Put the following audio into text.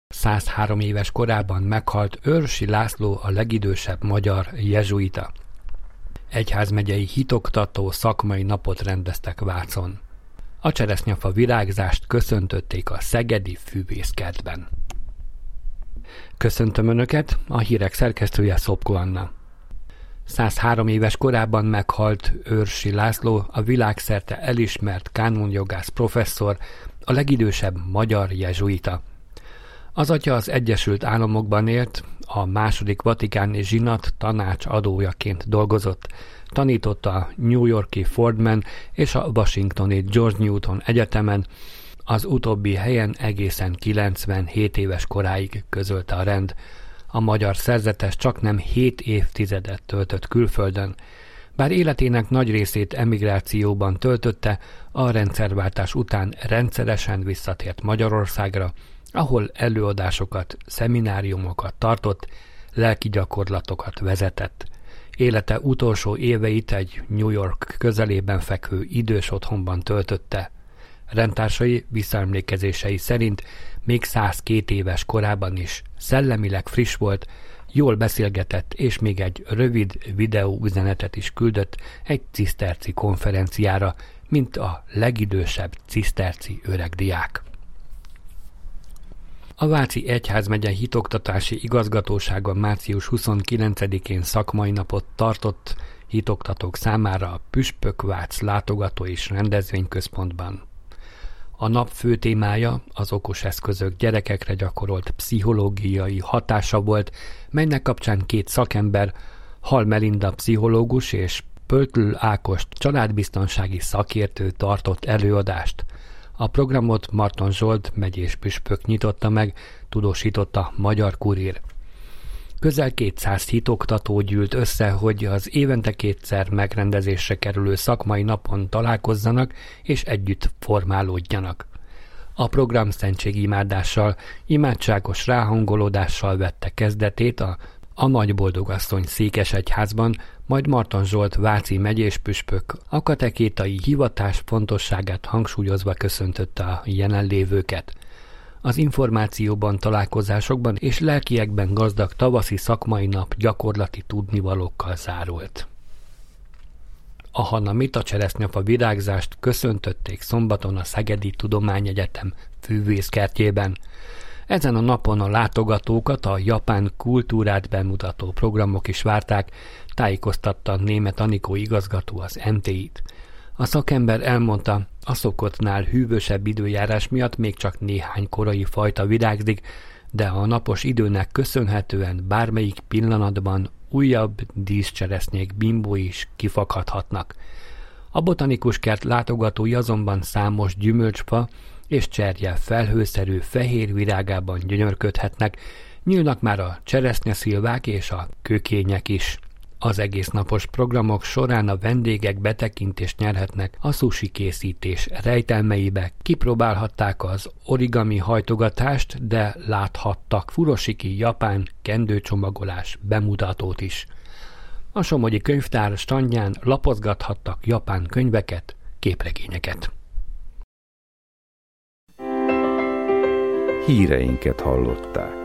103 éves korában meghalt Őrsi László, a legidősebb magyar jezsuita. Egyházmegyei hitoktató szakmai napot rendeztek Vácon. A cseresznyefa virágzást köszöntötték a szegedi Fűvészkertben. Köszöntöm Önöket, a hírek szerkesztője Szopko Anna. 103 éves korában meghalt Őrsi László, a világszerte elismert kánonjogász professzor, a legidősebb magyar jezsuita. Az atya az Egyesült Államokban élt, a második vatikáni zsinat tanácsadójaként dolgozott, tanította a New York-i Fordman és a washingtoni George Newton Egyetemen, az utóbbi helyen egészen 97 éves koráig közölte a rend. A magyar szerzetes csaknem 7 évtizedet töltött külföldön. Bár életének nagy részét emigrációban töltötte, a rendszerváltás után rendszeresen visszatért Magyarországra, ahol előadásokat, szemináriumokat tartott, lelki gyakorlatokat vezetett. Élete utolsó éveit egy New York közelében fekvő idős otthonban töltötte. Rendtársai visszaemlékezései szerint még 102 éves korában is szellemileg friss volt, jól beszélgetett, és még egy rövid videóüzenetet is küldött egy ciszterci konferenciára, mint a legidősebb ciszterci öregdiák. A Váci Egyházmegye hitoktatási igazgatósága március 29-én szakmai napot tartott hitoktatók számára a Püspök-Vác látogató és rendezvényközpontban. A nap fő témája az okos eszközök gyerekekre gyakorolt pszichológiai hatása volt, melynek kapcsán 2 szakember, Hall Melinda pszichológus és Pöltl Ákos családbiztonsági szakértő tartott előadást. A programot Marton Zsolt megyés püspök nyitotta meg, tudósította Magyar Kurír. Közel 200 hitoktató gyűlt össze, hogy az évente 2-szer megrendezésre kerülő szakmai napon találkozzanak és együtt formálódjanak. A program szentségimádással, imádságos ráhangolódással vette kezdetét a Nagyboldogasszony székesegyházban, majd Marton Zsolt váci megyéspüspök a katekétai hivatás fontosságát hangsúlyozva köszöntötte a jelenlévőket. Az információban, találkozásokban és lelkiekben gazdag tavaszi szakmai nap gyakorlati tudnivalókkal zárult. A Hanamit, a cseresznyefa virágzást köszöntötték szombaton a Szegedi Tudományegyetem Fűvészkertjében. Ezen a napon a látogatókat a japán kultúrát bemutató programok is várták, tájékoztatta Németh Anikó igazgató az MTI-t. A szakember elmondta, a szokottnál hűvösebb időjárás miatt még csak néhány korai fajta virágzik, de a napos időnek köszönhetően bármelyik pillanatban újabb díszcseresznyék bimbói is kifakadhatnak. A botanikus kert látogatói azonban számos gyümölcsfa és cserje felhőszerű fehér virágában gyönyörködhetnek, nyílnak már a cseresznyeszilvák és a kökények is. Az egésznapos programok során a vendégek betekintést nyerhetnek a sushi készítés rejtelmeibe, kipróbálhatták az origami hajtogatást, de láthattak furosiki japán kendőcsomagolás bemutatót is. A Somogyi Könyvtár standján lapozgathattak japán könyveket, képregényeket. Híreinket hallották.